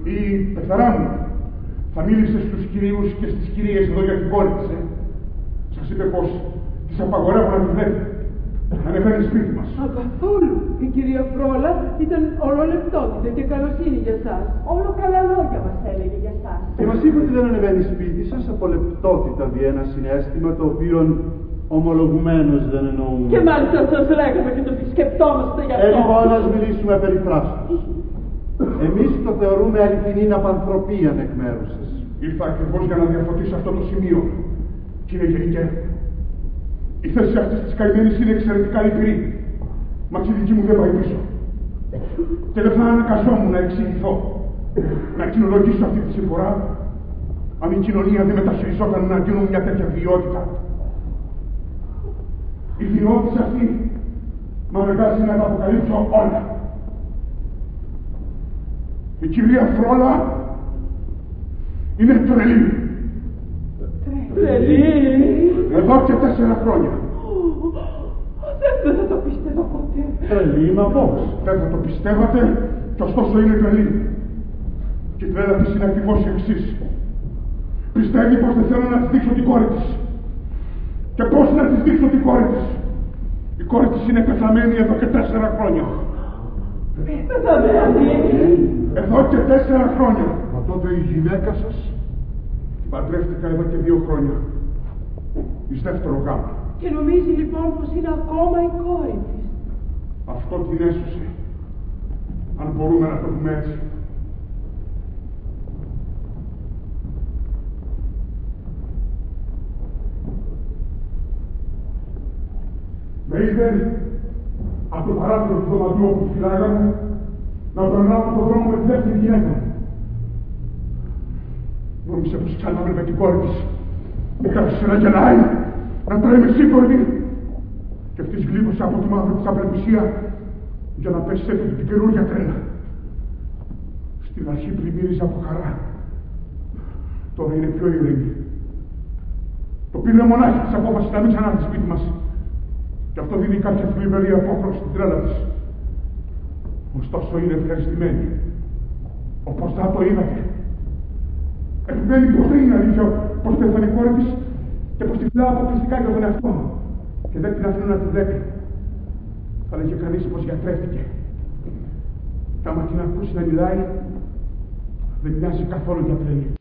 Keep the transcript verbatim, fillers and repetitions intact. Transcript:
Η πεθαρά μου θα μίλησε στους κυρίους και στις κυρίες εδώ για την κόρη της, ε. Σας είπε πως της απαγορεύω να τη βλέπει. Να ανεβαίνει σπίτι μας. Α, καθόλου. Η κυρία Φρόλα ήταν ορολεπτότητα και καλοσύνη για σας. Όλο καλά λόγια μας έλεγε για σας. Και μας είπε ότι δεν ανεβαίνει σπίτι σας από λεπτότητα δι' ένα συναίσθημα το οποίο ομολογουμένως δεν εννοούμε. Και μάλιστα σας λέγαμε και το σκεπτόμαστε γι' αυτό. Ε, λοιπόν, ας μιλήσουμε περιφράστως. Εμείς το θεωρούμε αληθινή απανθρωπία εκ μέρους σας. Ήρθα ακριβώς για να διαφωτίσω αυτό το σημείο, κύριε Γενικέ. Η θέση αυτής της καημένης είναι εξαιρετικά λυπηρή. Μα και η δική μου δεν πάει πίσω. Και δεν θα αναγκαζόμουν να εξηγηθώ, να κοινολογήσω αυτή τη συμφορά, αν η κοινωνία δεν μεταχειριζόταν εναντίον μου μια τέτοια βιαιότητα. Η βιαιότητα αυτή με αναγκάζει να τα αποκαλύψω όλα. Η κυρία Φρόλα είναι τρελή. Τρελή. Εδώ και τέσσερα χρόνια. Δεν θα το πιστεύω ποτέ. Τρελή, μα πώς? Δεν θα το πιστεύατε, και ωστόσο είναι τρελή. Και η τρέλα της είναι ακριβώς η εξής. Πιστεύει πως δεν θέλω να της δείξω την κόρη της. Και πώς να της δείξω την κόρη της? Η κόρη της είναι πεθαμένη εδώ και τέσσερα χρόνια. Πεθαμένη. Εδώ και τέσσερα χρόνια. Μα τότε η γυναίκα σας? Την παντρεύτηκα εδώ και δύο χρόνια. Εις δεύτερο γάμο. Και νομίζει λοιπόν πως είναι ακόμα η κόρη της. Αυτό την έσωσε. Αν μπορούμε να το πούμε έτσι. Με είδε από το παράθυρο του δωματιού όπου φυλάγαμε να περνάω τον δρόμο με τη δεύτερη γυναίκα μου. Νόμιζε πως κι άλλα με την κόρη της. Έκαψε να γελάει, να τρέμει σύγχρονη. Και αυτής γλύφωσε από τη μαύρη της απελπισία για να πέσει έτοιμη την καινούργια τρέλα. Στην αρχή πλημμύριζε από χαρά. Τώρα είναι πιο ήρεμη. Το πήρε μονάχη της απόφαση να μην ξανάρθει σπίτι μας. Και αυτό δίνει κάποια θλιβερή απόχρωση στην τρέλα της. Ωστόσο είναι ευχαριστημένη. Όπως θα το είδατε. Επιμένει πως δεν είναι αλήθεια, πως πέθανε η κόρη της και πως τη φυλάω αποκλειστικά για τον εαυτό μου. Και δεν την αφήνω να τη βλέπει. Θα λέγε κανείς πως γιατρεύτηκε. Και άμα την ακούσει να μιλάει, δεν μοιάζει καθόλου για τρέλη.